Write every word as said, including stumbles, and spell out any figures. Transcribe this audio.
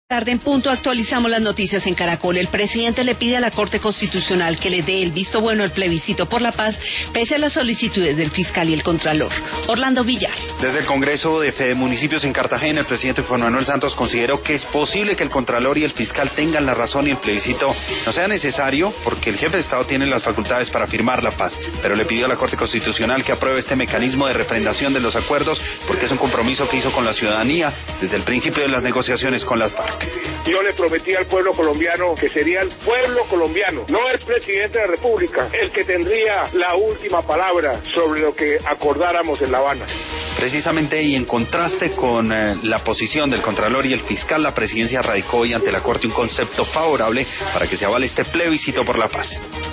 Tarde en punto actualizamos las noticias en Caracol. El presidente le pide a la Corte Constitucional que le dé el visto bueno al plebiscito por la paz, pese a las solicitudes del fiscal y el contralor. Orlando Villar. Desde el Congreso de Fede Municipios en Cartagena, el presidente Juan Manuel Santos consideró que es posible que el contralor y el fiscal tengan la razón y el plebiscito no sea necesario, porque el jefe de Estado tiene las facultades para firmar la paz, pero le pidió a la Corte Constitucional que apruebe este mecanismo de refrendación de los acuerdos, porque es un compromiso que hizo con la ciudadanía desde el principio de las negociaciones con las FARC. Yo le prometí al pueblo colombiano que sería el pueblo colombiano, no el presidente de la República, el que tendría la última palabra sobre lo que acordáramos en La Habana. Precisamente, y en contraste con eh, la posición del contralor y el fiscal, la presidencia radicó hoy ante la Corte un concepto favorable para que se avale este plebiscito por la paz.